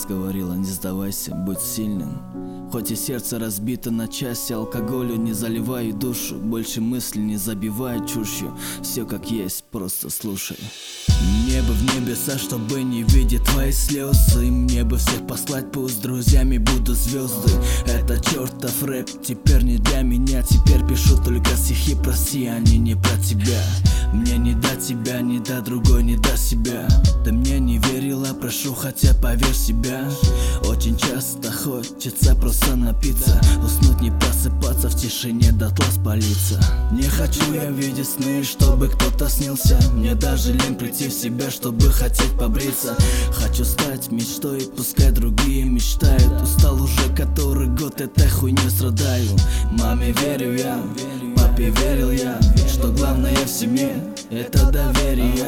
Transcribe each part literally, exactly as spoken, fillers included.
раз говорила: не сдавайся, будь сильным. Хоть и сердце разбито на части, алкоголю не заливай душу, больше мысли не забивай чушью. Все как есть, просто слушай. Мне бы в небеса, чтобы не видеть твои слезы. Мне бы всех послать, пусть с друзьями будут звезды. Это чертов рэп, теперь не для меня. Теперь пишу только стихи, прости, они не про тебя. Мне не до тебя, не до другой, не до себя. Ты мне не верила, прошу, хотя поверь себя. Очень часто хочется просто напиться, уснуть, не просыпаться, в тишине дотла спалиться. Не хочу я видеть сны, чтобы кто-то снился. Мне даже лень прийти в себя, чтобы хотеть побриться. Хочу стать мечтой, пускай другие мечтают. Устал уже который год, этой хуйней страдаю. Маме верю я, папе верил я, что главное в семье — это доверие,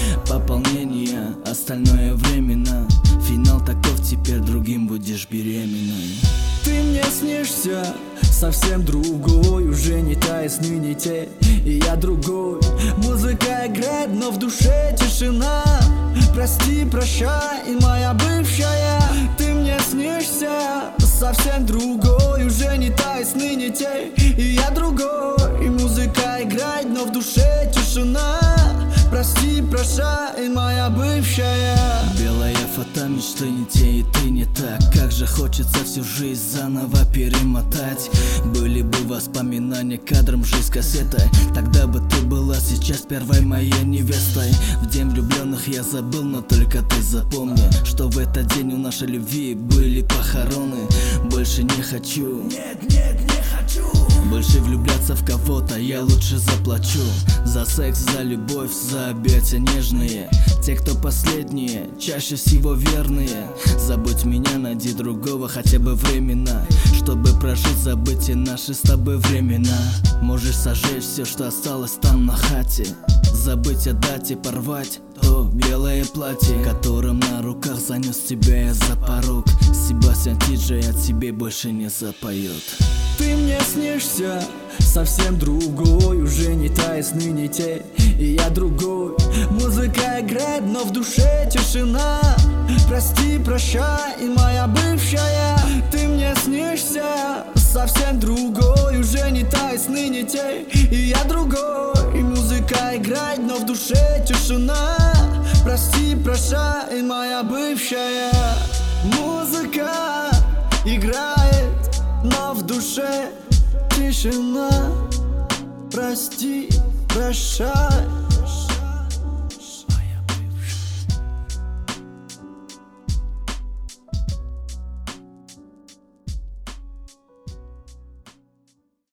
пополнение, остальное временно. Финал таков, теперь другим будешь беременной. Ты мне снишься совсем другой, уже не та и сны не те, и я другой. Музыка играет, но в душе тишина. Прости, прощай, и моя бывшая. Ты мне снишься совсем другой, уже не та и сны не те, и я другой. И музыка играет, но в душе тишина. Прости, прощай, моя бывшая. Белая фото, мечты не те, и ты не так. Как же хочется всю жизнь заново перемотать. Были бы воспоминания кадром, жизнь кассетой. Тогда бы ты была сейчас первой моей невестой. В день влюбленных я забыл, но только ты запомни, что в этот день у нашей любви были похороны. Больше не хочу, нет, нет, не хочу больше влюбляться в кого-то, я лучше заплачу. За секс, за любовь, за объятия нежные. Те, кто последние, чаще всего верные. Забудь меня, найди другого, хотя бы временно, чтобы прожить, забыть и наши с тобой времена. Можешь сожечь все, что осталось там на хате, забыть о дате, порвать то белое платье, которым на руках занес тебя я за порог. Себастьян Ти-Джей от тебе больше не запоет. Ты мне снишься совсем другой, уже не та и сны не те, и я другой. Музыка играет, но в душе тишина. Прости, прощай, и моя бывшая. Ты мне снишься совсем другой, уже не та и сны не те, и я другой. И музыка играет, но в душе тишина. Прости, прощай, и моя бывшая. Музыка играет, но в душе тишина. Прости, прощай.